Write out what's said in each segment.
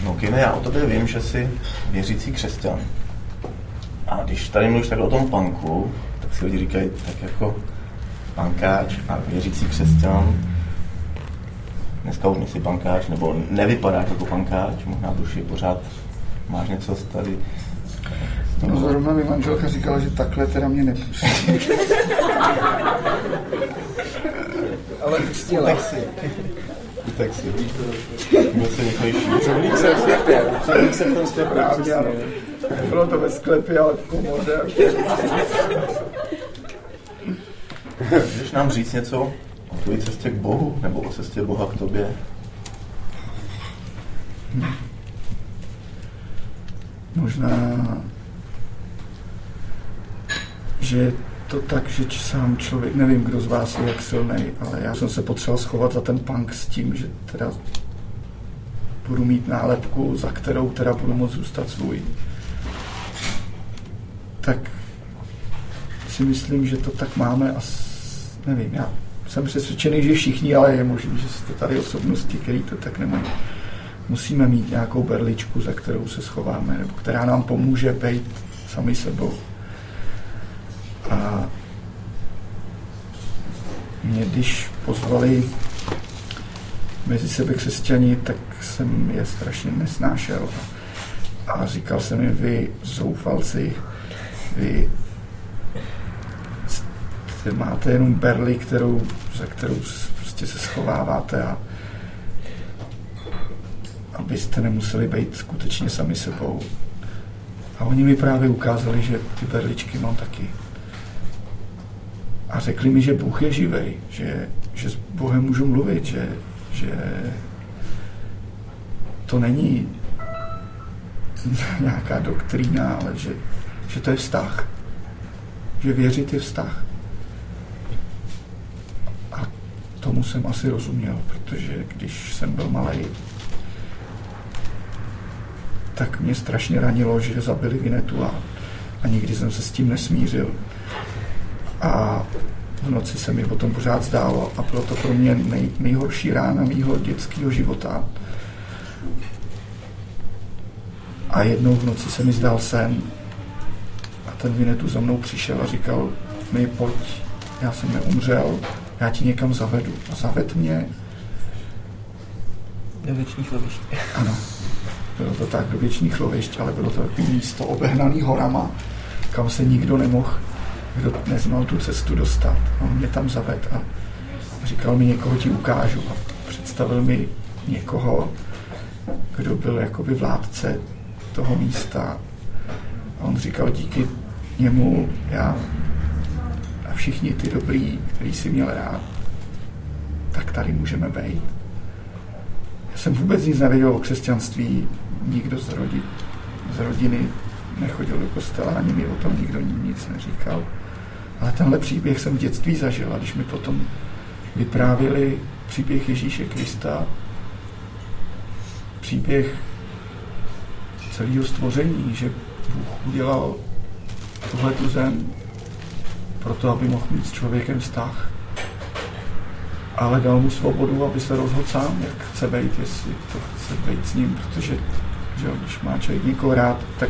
No Kine, já o tobě vím, že jsi věřící křesťan. A když tady mluvíš takhle o tom punku, tak si lidi říkají tak jako punkáč a věřící křesťan. Dneska už nejsi punkáč, nebo nevypadáš jako punkáč, možná v duši pořád máš něco tady. No zrovna mi manželka říkala, že takhle teda mě nepustí. Ale pustila. Tak si. Byl se rychlejší. Převlík se v sklepě. Převlík se v tom sklepě. Právě, ano. Bylo to ve sklepě, ale v komoře. Můžeš nám říct něco o tvojí cestě k Bohu, nebo o cestě Boha k tobě? Možná, že je to tak, že sám člověk, nevím, kdo z vás je jak silnej, ale já jsem se potřeboval schovat za ten punk s tím, že teda budu mít nálepku, za kterou teda budu moct zůstat svůj. Tak si myslím, že to tak máme a nevím, já jsem přesvědčený, že všichni, ale je možný, že jste tady osobnosti, který to tak nemají. Musíme mít nějakou berličku, za kterou se schováme, nebo která nám pomůže být sami sebou. A mě, když pozvali mezi sebe křesťani, tak jsem je strašně nesnášel. A říkal jsem jim, vy zoufalci, vy máte jenom berli, za kterou prostě se schováváte a abyste nemuseli být skutečně sami sebou. A oni mi právě ukázali, že ty berličky mám taky. A řekli mi, že Bůh je živej, že s Bohem můžu mluvit, že to není nějaká doktrína, ale že to je vztah. Že věřit je vztah. A tomu jsem asi rozuměl, protože když jsem byl malej, tak mě strašně ranilo, že zabili Vinetu a nikdy jsem se s tím nesmířil. A v noci se mi potom pořád zdálo a bylo to pro mě nejhorší rána mýho dětského života. A jednou v noci se mi zdál sen a ten Vinetu za mnou přišel a říkal mi, pojď, já jsem neumřel, já ti někam zavedu. A zaved mě. Do věčných lovišť. Ano, bylo to tak, do věčných lovišť, ale bylo to takový místo obehnaný horama, kam se nikdo nemohl, kdo neznal tu cestu dostat. On mě tam zaved a říkal mi, někoho ti ukážu. A představil mi někoho, kdo byl jakoby vládce toho místa. A on říkal, díky němu já a všichni ty dobrý, který jsi měl rád, tak tady můžeme být. Já jsem vůbec nic nevěděl o křesťanství, nikdo z rodiny nechodil do kostela, ani mi o tom nikdo nic neříkal. Ale tenhle příběh jsem v dětství zažil a když mi potom vyprávěli příběh Ježíše Krista, příběh celého stvoření, že Bůh udělal tuhletu zem proto, aby mohl mít s člověkem vztah, ale dal mu svobodu, aby se rozhodl sám, jak chce být, jestli to chce být s ním, protože že když má člověk někoho rád, tak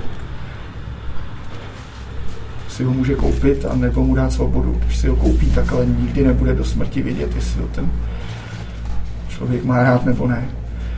si ho může koupit a nebo mu dát svobodu. Když si ho koupí, tak ale nikdy nebude do smrti vědět, jestli ho ten člověk má rád nebo ne.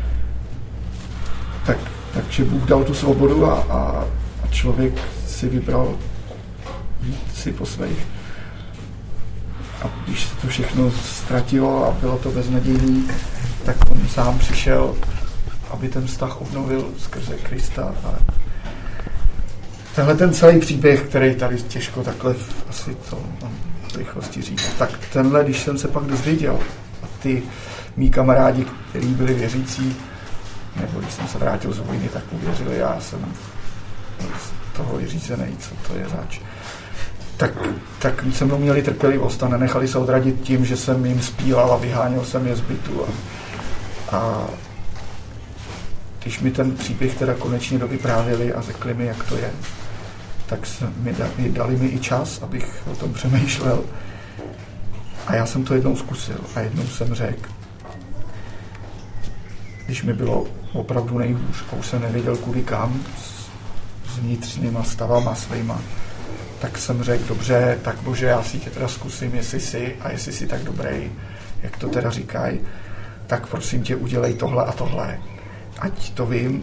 Takže Bůh dal tu svobodu a člověk si vybral jít si po svých. A když se to všechno ztratilo a bylo to beznadějný, tak on sám přišel, aby ten vztah obnovil skrze Krista. A tenhle ten celý příběh, který tady těžko takhle asi to mám v rychlosti říct, tak tenhle, když jsem se pak dozvěděl a ty mý kamarádi, kteří byli věřící, nebo když jsem se vrátil z vojny, tak uvěřili, já jsem z toho vyřízený, co to je zač. Tak se mnou měli trpělivost a nenechali se odradit tím, že jsem jim spílal a vyháněl jsem je z bytu. A když mi ten příběh teda konečně dovyprávěli a řekli mi, jak to je, tak dali mi i čas, abych o tom přemýšlel. A já jsem to jednou zkusil a jednou jsem řekl, když mi bylo opravdu nejhůř. A už jsem nevěděl kudy kam s vnitřníma stavama svýma. Tak jsem řekl, dobře, tak bože, já si tě teda zkusím, jestli jsi tak dobrý, jak to teda říkají, tak prosím tě, udělej tohle a tohle. Ať to vím.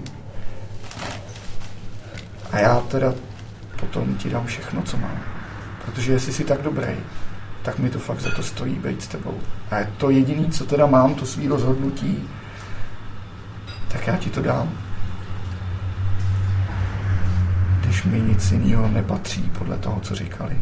A já teda potom ti dám všechno, co mám. Protože jestli jsi tak dobrý, tak mi to fakt za to stojí být s tebou. A je to jediné, co teda mám, to svý rozhodnutí, tak já ti to dám. Když mi nic jiného nepatří podle toho, co říkali.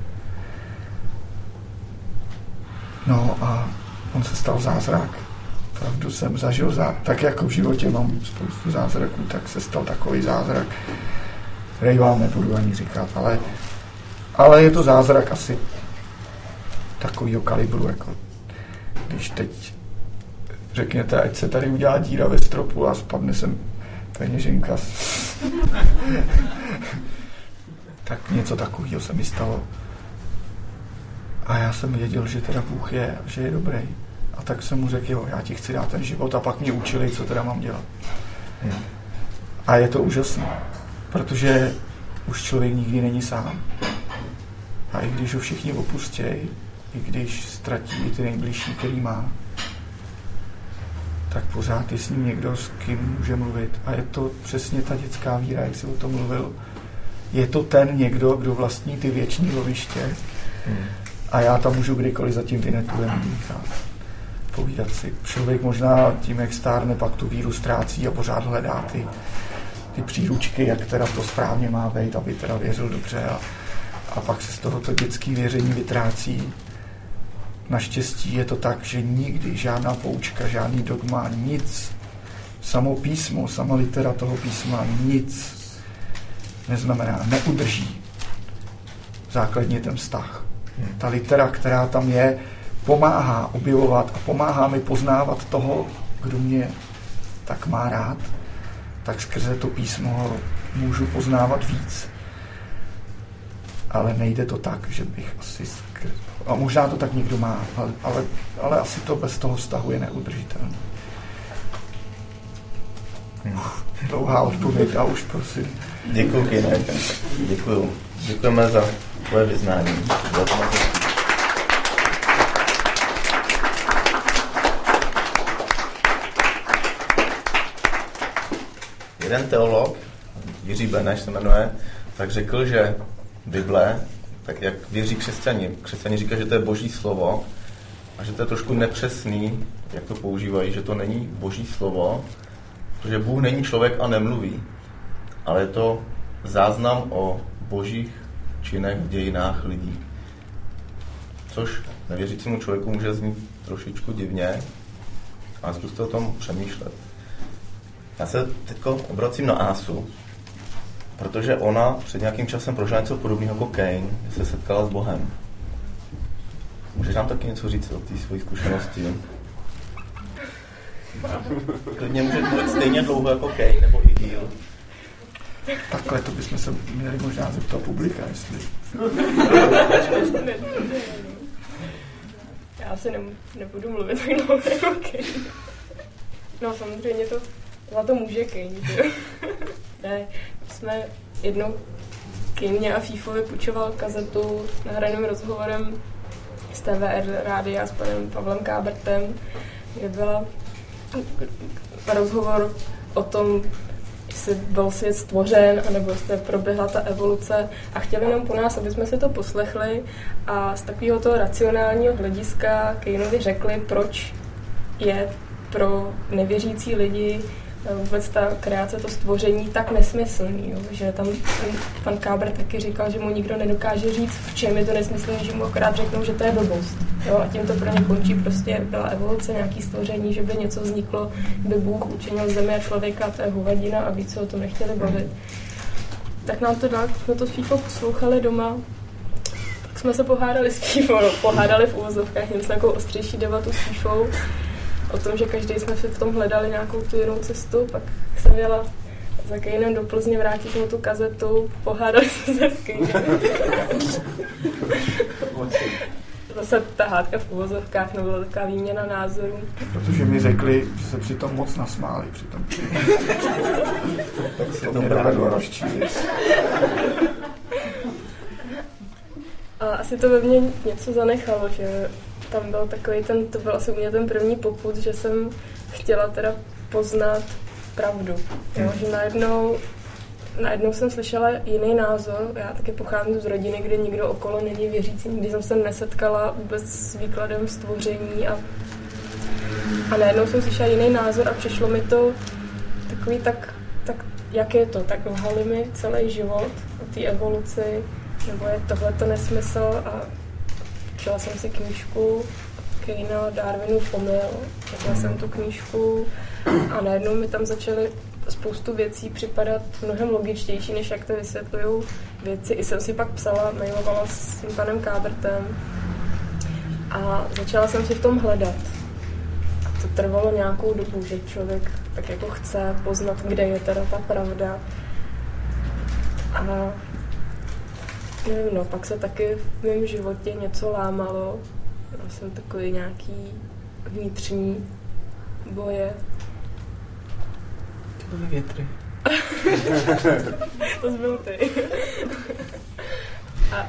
No a on se stal zázrak. Pravdu jsem zažil tak jako v životě mám spoustu zázraků, tak se stal takový zázrak, který vám nebudu ani říkat, ale je to zázrak asi takovýho kalibru, jako když teď řekněte, ať se tady udělá díra ve stropu a spadne sem peněženka. Tak něco takového se mi stalo. A já jsem věděl, že teda Bůh je, že je dobrý. A tak jsem mu řekl, jo, já ti chci dát ten život a pak mě učili, co teda mám dělat. A je to úžasné, protože už člověk nikdy není sám. A i když ho všichni opustějí, i když ztratí i ty nejbližší, který má, tak pořád je s ním někdo, s kým může mluvit. A je to přesně ta dětská víra, jak jsi o tom mluvil. Je to ten někdo, kdo vlastní ty věční loviště a já tam můžu kdykoliv za tím vynetujem povídat si. Člověk možná tím, jak stárne, pak tu víru ztrácí a pořád hledá ty příručky, jak teda to správně má být, aby teda věřil dobře a pak se z tohoto dětský věření vytrácí. Naštěstí je to tak, že nikdy žádná poučka, žádný dogma, nic, samo písmo, sama litera toho písma, nic neznamená, neudrží základně ten vztah. Ta litera, která tam je, pomáhá objevovat a pomáhá mi poznávat toho, kdo mě tak má rád, tak skrze to písmo můžu poznávat víc. Ale nejde to tak, že bych asi a možná to tak někdo má, ale asi to bez toho vztahu je neudržitelné. Dlouhá odpověď a už prosím. Děkuji, Kine. Děkuju. Děkujeme za tvoje vyznání. Jeden teolog, Jiří Beneš se jmenuje, tak řekl, že Bible, tak jak věří křesťani. Křesťani říkají, že to je Boží slovo a že to je trošku nepřesný, jak to používají, že to není Boží slovo, protože Bůh není člověk a nemluví, ale je to záznam o božích činech v dějinách lidí. Což nevěřícímu člověku může znít trošičku divně, ale zkuste o tom přemýšlet. Já se teď obracím na Ásu, protože ona před nějakým časem prožila něco podobného jako Kain, že se setkala s Bohem. Můžeš nám taky něco říct o té své zkušenosti? Klidně může mluvit stejně dlouho jako Kain, nebo i díl. Takhle to bychom se měli možná zeptat publika, jestli... Já si nebudu mluvit tak dlouho jako Kain. No samozřejmě to za to může Kain, že? Ne, jsme jednou Kejmě a Fífovi půjčoval kazetu s nahraným rozhovorem z TVR rádia s panem Pavlem Kábrtem, kde byla rozhovor o tom, jestli byl svět stvořen, anebo jestli proběhla ta evoluce a chtěli nám po nás, aby jsme si to poslechli a z takového toho racionálního hlediska Kainovi řekli, proč je pro nevěřící lidi vůbec ta kreace, to stvoření tak nesmyslný, jo? Že tam pan Kábr taky říkal, že mu nikdo nedokáže říct, v čem je to nesmyslný, že mu akorát řeknou, že to je blbost. Jo? A tím to pro ně končí, prostě byla evoluce, nějaký stvoření, že by něco vzniklo, by Bůh učinil zemi a člověka, to je hovadina a víc se o tom nechtěli bavit. Tak nám to dal, jsme to s Fífou poslouchali doma, tak jsme se pohádali s Fífou, pohádali v úvozovkách, něco takovou ostřejší debatu s Fífou, o tom, že každý jsme si v tom hledali nějakou tu jinou cestu, pak jsem jela za Kainem do Plzně, vrátit mu tu kazetu, pohádali jsme se s Kainem. zase ta hádka v uvozovkách, nebo taková výměna názorů. Protože mi řekli, že se přitom moc nasmáli. Přitom. Tak se to mě dovedlo rozčílit. A asi to ve mně něco zanechalo, že tam byl takový to byl asi u mě ten první popud, že jsem chtěla teda poznat pravdu. Jo? Že najednou jsem slyšela jiný názor. Já taky pocházím z rodiny, kde nikdo okolo není věřící. Nikdy jsem se nesetkala vůbec s výkladem stvoření a najednou jsem slyšela jiný názor a přišlo mi to takový tak jak je to, tak lhali mi celý život o té evoluci, nebo je tohleto nesmysl a četla jsem si knížku Keyna Darwinův omyl. Četla jsem tu knížku a najednou mi tam začaly spoustu věcí připadat mnohem logičtější, než jak to vysvětlují věci. I jsem si pak mailovala s tím panem Kábrtem a začala jsem si v tom hledat. A to trvalo nějakou dobu, že člověk tak jako chce poznat, kde je teda ta pravda. A nevím, no, pak se taky v mém životě něco lámalo. Měla jsem takový nějaký vnitřní boje. To byly větry. To jsi byl ty. A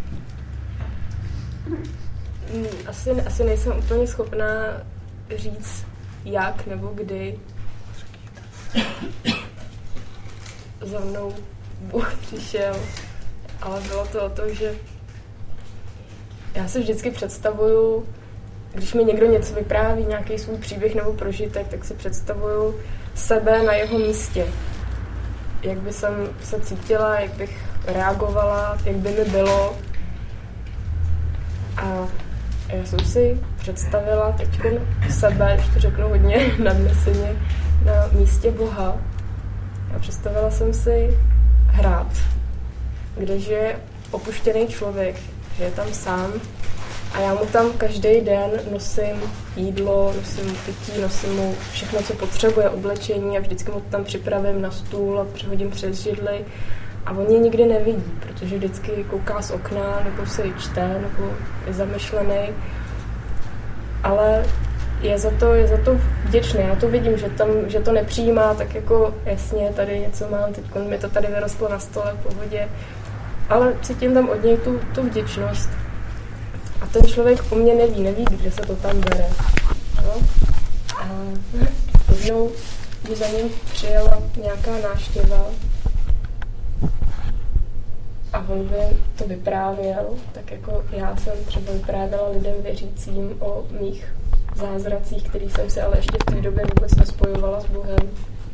asi nejsem úplně schopná říct, jak nebo kdy za mnou Bůh přišel, ale bylo to o to, že já si vždycky představuju, když mi někdo něco vypráví, nějaký svůj příběh nebo prožitek, tak si představuju sebe na jeho místě. Jak by jsem se cítila, jak bych reagovala, jak by mi bylo. A já jsem si představila teď sebe, když to řeknu hodně nadneseně, na místě Boha. A představila jsem si hrad, kde žije opuštěný člověk, že je tam sám a já mu tam každý den nosím jídlo, nosím mu pití, nosím mu všechno, co potřebuje, oblečení a vždycky mu tam připravím na stůl a přehodím přes židli a on je nikdy nevidí, protože vždycky kouká z okna nebo se čte nebo je zamyšlený, ale je za to vděčný. Já to vidím, že to nepřijímá, tak jako jasně, tady něco mám, teď mi to tady vyrostlo na stole v pohodě, ale cítím tam od něj tu vděčnost. A ten člověk po mně neví, kde se to tam bere. No? A jednou, když za ním přijela nějaká návštěva a on by to vyprávěl, tak jako já jsem třeba vyprávěla lidem věřícím o mých zázracích, který jsem si ale ještě v té době vůbec nespojovala s Bohem.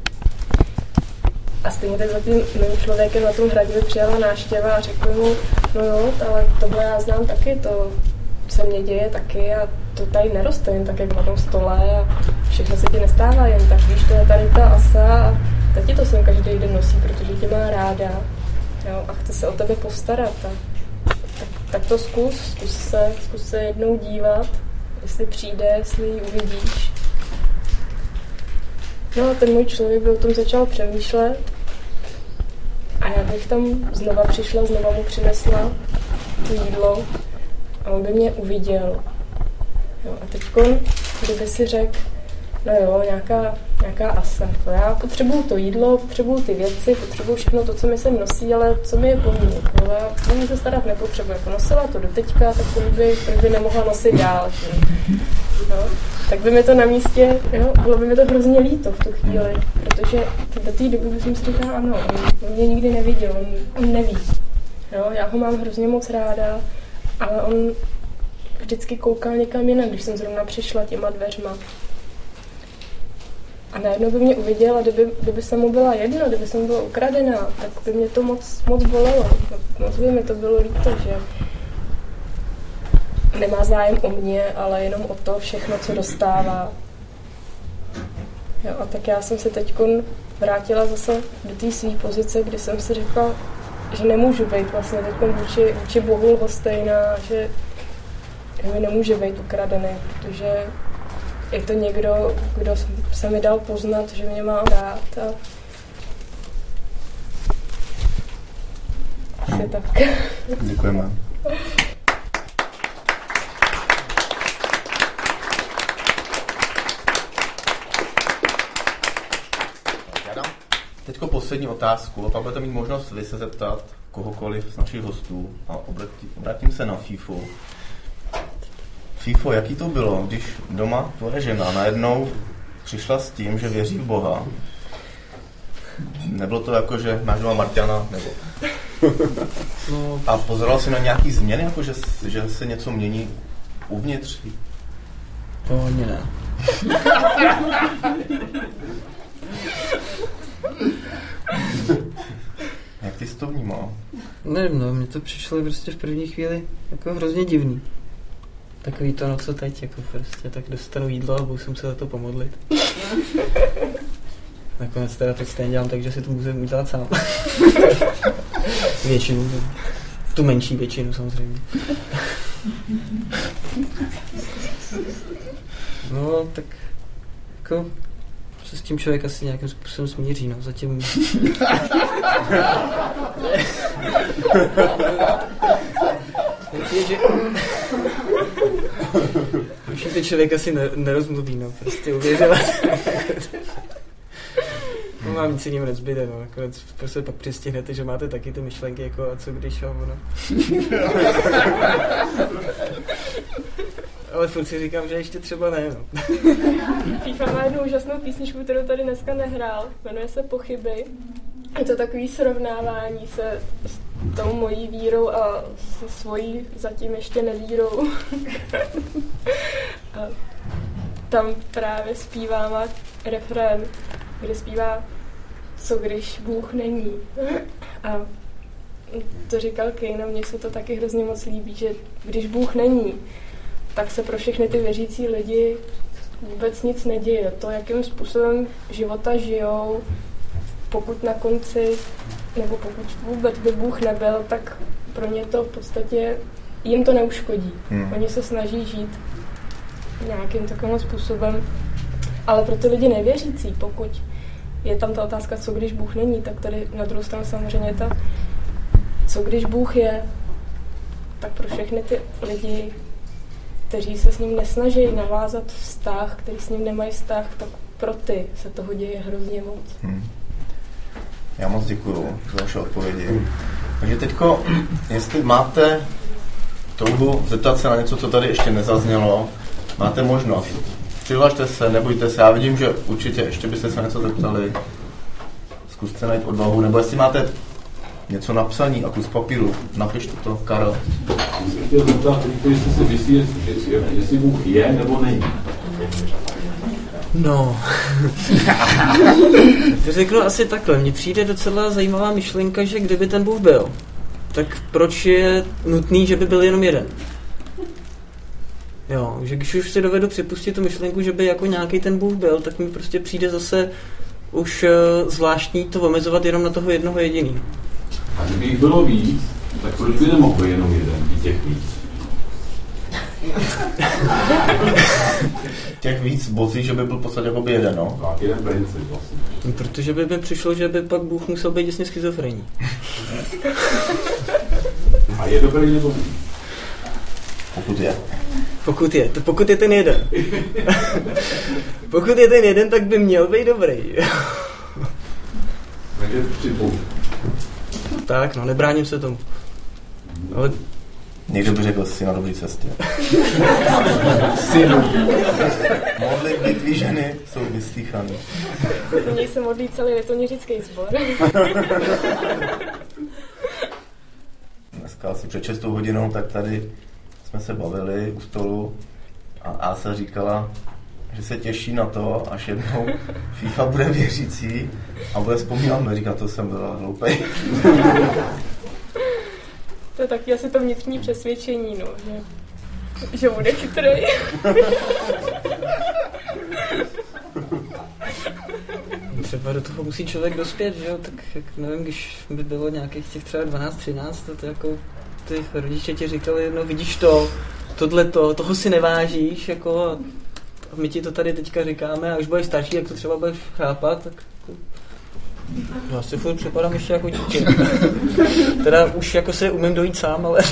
A stejně tak za tím mým člověkem na tom hradě by přijela návštěva a řekl mu, no jo, ale tohle já znám taky, to se mně děje taky a to tady neroste jen tak, jak na tom stole a všechno se ti nestává jen tak, víš, to je tady ta asa a tati to sem každý den nosí, protože tě má ráda, jo, a chce se o tebe postarat a tak to zkus se jednou dívat, jestli přijde, jestli ji uvidíš. No a ten můj člověk by o tom začal přemýšlet a já bych tam znova přišla, znova mu přinesla to jídlo a on by mě uviděl. Jo, a teďko, kdyby si řekl, no jo, nějaká asa, to já potřebuju to jídlo, potřebuju ty věci, potřebuju všechno to, co mi sem nosí, ale co mi je pomůže. Já mě se starat nepotřebuji. Jako nosila to do teďka, tak proč by nemohla nosit dál. No, tak by mi to na místě, jo, bylo by mi to hrozně líto v tu chvíli, protože do té doby bych si říkala, ano, on mě nikdy neviděl, on neví. Jo, já ho mám hrozně moc ráda, ale on vždycky koukal někam jinam, když jsem zrovna přišla těma dveřma. A najednou by mě uviděl a kdyby se mu byla jedno, kdyby jsem byla ukradená, tak by mě to moc bolelo. Moc by mi to bylo líto, že nemá zájem o mě, ale jenom o to všechno, co dostává. Jo, a tak já jsem se teď vrátila zase do té své pozice, kdy jsem si řekla, že nemůžu být vlastně teď vůči Bohu lhostejná, že mi nemůže být ukradený, protože je to někdo, kdo se mi dal poznat, že mě má rád. A asi tak. Děkujeme. teďko poslední otázku a pak budete mít možnost vy se zeptat kohokoliv z našich hostů a obrátím se na Fífu. Fífo, jaký to bylo, když doma tvoje žena najednou přišla s tím, že věří v Boha? Nebylo to jako, že máš doma Marťana, nebo... No, A pozoroval jsi na nějaký změny, jako že se něco mění uvnitř? to ani ne. Jak ty jsi to vnímal? Nevím, no, mně to přišlo prostě v první chvíli jako hrozně divný. Takový to, no co teď, jako prostě tak dostanu jídlo a budu se muset za to pomodlit. Nakonec teda to stejně dělám tak, že si to musím udělat sám. Většinu, tu menší většinu samozřejmě. No, tak jako se s tím člověk asi nějakým způsobem smíří, no, zatím... že... Už ten člověk asi nerozmluví, no, prostě uvěřovat. No, vám nic ním nezbyde, no, nakonec prostě pak přistihnete, že máte taky ty myšlenky, jako a co když, a ono. Ale furt si říkám, že ještě třeba ne, no. FIFA má jednu úžasnou písničku, kterou tady dneska nehrál, jmenuje se Pochyby. Je to takový srovnávání se s tou mojí vírou a se svojí zatím ještě nevírou. A tam právě zpívá refrén, kde zpívá co když Bůh není. A to říkal Kane a mně se to taky hrozně moc líbí, že když Bůh není, tak se pro všechny ty věřící lidi vůbec nic neděje. To, jakým způsobem života žijou, pokud na konci, nebo pokud vůbec by Bůh nebyl, tak pro ně to v podstatě, jim to neuškodí. Oni se snaží žít nějakým takovým způsobem, ale pro ty lidi nevěřící, pokud je tam ta otázka, co když Bůh není, tak tady na druhou stranu samozřejmě ta, co když Bůh je, tak pro všechny ty lidi, kteří se s ním nesnaží navázat vztah, kteří s ním nemají vztah, tak pro ty se toho děje hrozně moc. Já moc děkuju za vaše odpovědi. Takže teďko, jestli máte touhu zeptat se na něco, co tady ještě nezaznělo, máte možnost. Přihlašte se, nebojte se, já vidím, že určitě ještě byste se něco zeptali. Zkuste najít odvahu, nebo jestli máte něco napsaný a kus papíru, napište to, Karel. Já jsem chtěl zeptat, jestli si myslí, jestli Bůh je nebo není. No. To řeknu asi takhle. Mně přijde docela zajímavá myšlenka, že kdyby ten Bůh byl, tak proč je nutný, že by byl jenom jeden? Jo, že když už si dovedu připustit tu myšlenku, že by jako nějaký ten Bůh byl, tak mi prostě přijde zase už zvláštní to omezovat jenom na toho jednoho jediný. A kdyby jich bylo víc, tak proč by nemohl jenom jeden, i těch víc? Těch víc bozí, že by byl v podstatě jako by jeden, no? Tak, jeden princip vlastně. No, protože by mi přišlo, že by pak Bůh musel být jasně schizofrenní. A je dobrý nebo víc? Pokud je. Pokud je ten jeden. Pokud je ten jeden, tak by měl být dobrý. Takže připoušť. Tak, no, nebráním se tomu. Ale Někdo by řekl, jsi na dobré cestě. Synu. Modlitby tvý ženy jsou vyslýchaný. Za něj se modlí celý litoměřický sbor. Dneska asi před 6 hodinou, tak tady jsme se bavili u stolu a Ása říkala, že se těší na to, až jednou FIFA bude věřící a bude vzpomínat, říká, to jsem byla hloupej. To je taky asi to vnitřní přesvědčení, no, že bude chytrý. třeba do toho musí člověk dospět, že jo, tak jak nevím, když by bylo nějakých těch třeba 12-13, to jako ty rodiče ti říkali, no vidíš toho si nevážíš, jako a my ti to tady teďka říkáme a už budeš starší, jak to třeba budeš chápat, tak já si furt připadám ještě jako dítě. Teda už jako se umím dojít sám, ale...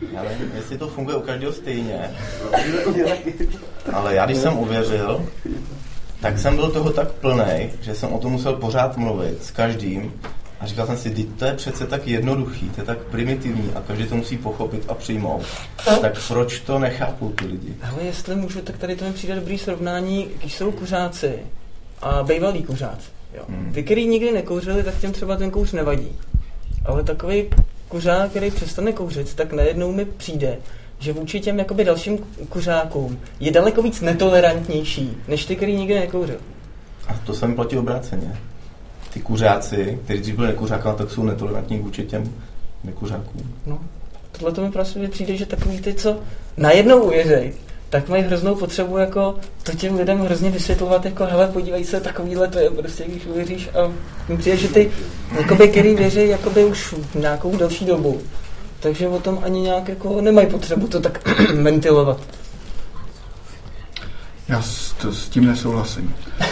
Já nevím, jestli to funguje u každého stejně, ale já když jsem uvěřil, tak jsem byl toho tak plnej, že jsem o tom musel pořád mluvit s každým a říkal jsem si, to je přece tak jednoduchý, to je tak primitivní a každý to musí pochopit a přijmout. Tak proč to nechápou ty lidi? Ale jestli můžu, tak tady to mi přijde dobrý srovnání, když jsou kuřáci a bývalí kuřáci. Jo. Ty, který nikdy nekouřili, tak těm třeba ten kouř nevadí. Ale takový kuřák, který přestane kouřit, tak najednou mi přijde, že vůči těm jakoby dalším kuřákům je daleko víc netolerantnější, než ty, který nikdy nekouřil. A to se mi platí obráceně. Ty kuřáci, kteří dřív byli nekuřákama, tak jsou netolerantní vůči těm nekuřákům. No, tohle to mi prostě přijde, že takový ty, co najednou uvěřej, tak mají hroznou potřebu jako to těm lidem hrozně vysvětlovat, jako hele, podívej se, takovýhle to je prostě, když uvěříš a mi přijde, že ty, jakoby, který věří, jakoby už nějakou další dobu, takže o tom ani nějak jako nemají potřebu to tak ventilovat. Já s tím nesouhlasím.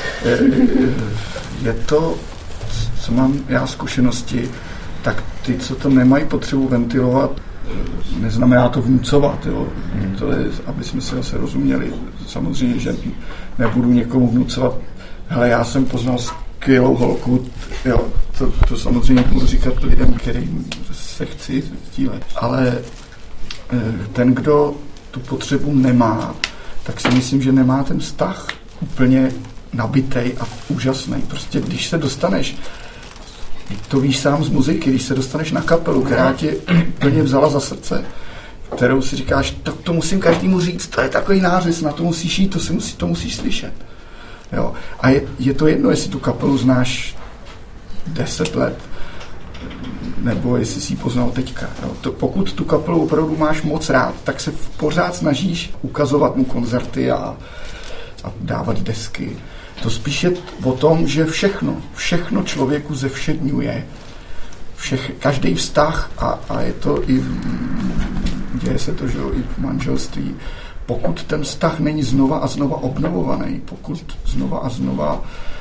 Je to, co mám já zkušenosti, tak ty, co to nemají potřebu ventilovat, neznamená to vnucovat, jo. To je, aby jsme si zase rozuměli. Samozřejmě, že nebudu někomu vnucovat, hele, já jsem poznal skvělou holku, jo, to samozřejmě budu říkat lidem, kterým se chci sdílet. Ale ten, kdo tu potřebu nemá, tak si myslím, že nemá ten vztah úplně nabitej a úžasný. Prostě když se dostaneš, to víš sám z muziky, když se dostaneš na kapelu, která tě úplně vzala za srdce, kterou si říkáš, tak to musím každému říct, to je takový nářez, na to musíš jít, to musíš slyšet. Jo. A je to jedno, jestli tu kapelu znáš 10 let, nebo jestli jsi ji poznal teďka. Jo. Pokud tu kapelu opravdu máš moc rád, tak se pořád snažíš ukazovat mu koncerty a dávat desky. To spíš je o tom, že všechno člověku zevšedňuje. Každý vztah a je to i, děje se to, že jo, i v manželství. Pokud ten vztah není znova a znova obnovovaný, pokud znova a znova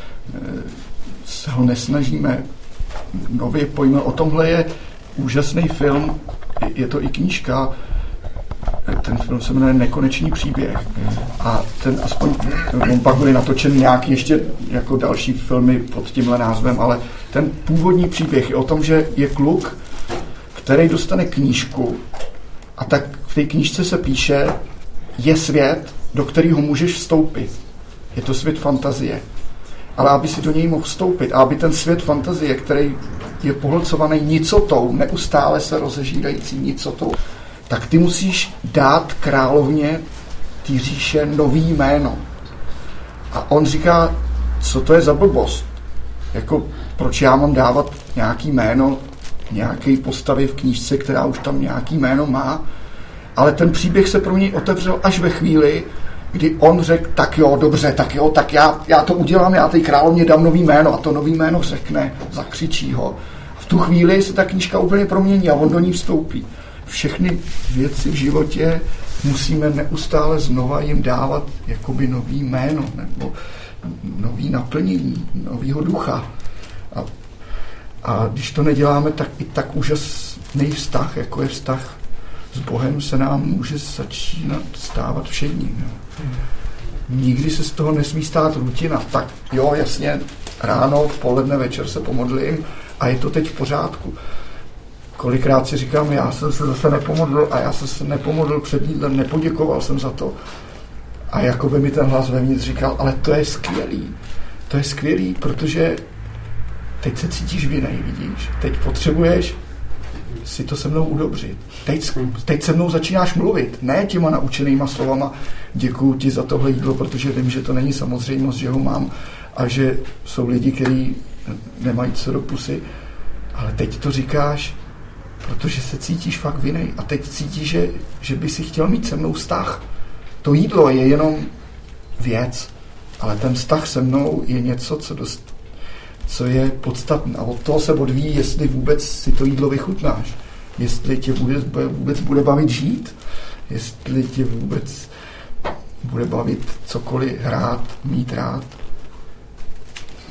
se ho nesnažíme nově pojmout. O tomhle je úžasný film, je to i knížka, ten film se jmenuje Nekonečný příběh. A ten aspoň, on pak bude natočen nějaký ještě jako další filmy pod tímhle názvem, ale ten původní příběh je o tom, že je kluk, který dostane knížku a tak v té knížce se píše, je svět, do kterého můžeš vstoupit. Je to svět fantazie. Ale aby si do něj mohl vstoupit a aby ten svět fantazie, který je pohlcovaný nicotou, neustále se rozežírající nicotou, tak ty musíš dát královně té říše nový jméno. A on říká, co to je za blbost? Jako, proč já mám dávat nějaký jméno nějaké postavy v knížce, která už tam nějaký jméno má? Ale ten příběh se pro něj otevřel až ve chvíli, kdy on řekl, tak jo, dobře, tak já to udělám, já té královně dám nový jméno a to nový jméno řekne, zakřičí ho. A v tu chvíli se ta knížka úplně promění a on do ní vstoupí. Všechny věci v životě musíme neustále znova jim dávat jakoby nový jméno nebo nový naplnění, novýho ducha. A když to neděláme, tak i tak úžasný vztah, jako je vztah s Bohem, se nám může začínat stávat všedním. Nikdy se z toho nesmí stát rutina. Tak jo, jasně, ráno, v poledne, večer se pomodlím a je to teď v pořádku. Kolikrát si říkám, já jsem se zase nepomodlil a já jsem se nepomodlil před jídlem, nepoděkoval jsem za to. A jako by mi ten hlas vevnitř říkal, ale to je skvělý. To je skvělý, protože teď se cítíš vinej, vidíš. Teď potřebuješ si to se mnou udobřit. Teď se mnou začínáš mluvit, ne těma naučenýma slovama, děkuju ti za tohle jídlo, protože vím, že to není samozřejmost, že ho mám a že jsou lidi, kteří nemají co do pusy, ale teď to říkáš, protože se cítíš fakt vinej a teď cítíš, že by si chtěl mít se mnou vztah. To jídlo je jenom věc, ale ten vztah se mnou je něco, co je podstatné. A od toho se odvíjí, jestli vůbec si to jídlo vychutnáš. Jestli tě vůbec bude bavit žít. Jestli tě vůbec bude bavit cokoliv hrát, mít rád.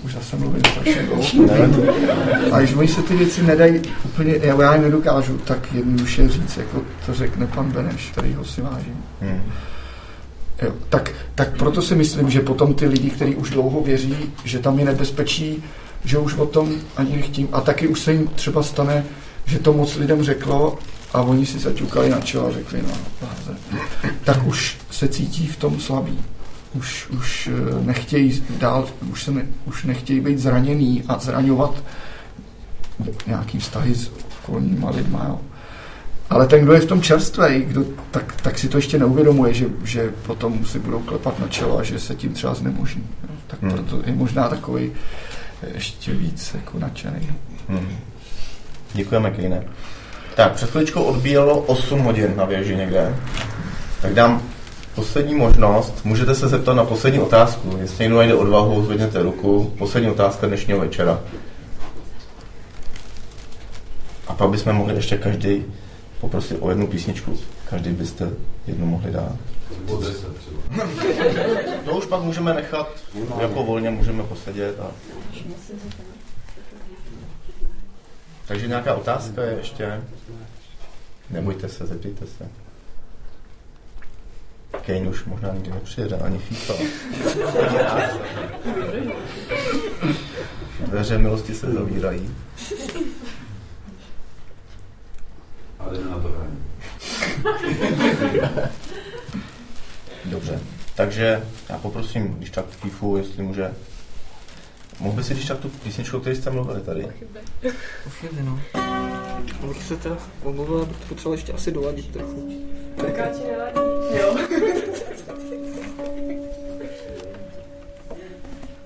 už zase mluvím strašně dlouho. A když oni se ty věci nedají úplně, já je nedokážu tak jednoduše říct, jako to řekne pan Beneš, kterýho si vážím. Jo, tak proto si myslím, že potom ty lidi, kteří už dlouho věří, že tam je nebezpečí, že už o tom ani nechtím. A taky už se jim třeba stane, že to moc lidem řeklo a oni si zaťukali na čelo a řekli, no, tak už se cítí v tom slabý. Už nechtějí dál, už nechtějí být zraněný a zraňovat nějaký vztahy s okolníma lidma. Jo. Ale ten, kdo je v tom čerstvej, tak si to ještě neuvědomuje, že potom si budou klepat na čelo a že se tím třeba znemožní. Jo. Tak proto je možná takový ještě víc jako nadšený. Děkujeme, Kejne. Tak, před chviličkou odbíjelo 8 hodin na věži někde. Tak dám poslední možnost. Můžete se zeptat na poslední otázku. Jestli někdo najde odvahu, zvedněte ruku. Poslední otázka dnešního večera. A pak bychom mohli ještě každý poprosit o jednu písničku. Každý byste jednu mohli dát. To už pak můžeme nechat jako volně, můžeme posedět. Takže nějaká otázka je ještě? Nebojte se, zeptejte se. Kane už možná nikdy nepřijede, ani FIFA. Dveře milosti se zavírají. Ale na to hraní. Dobře, takže já poprosím, když tak Fifu, jestli může. Mohl by si když tak tu písničku, o které jste mluvili tady? Pochyby, no. Abych se teda omluvil, abych to potřeboval ještě asi doladit trochu. Taká ti nevadí. Jo.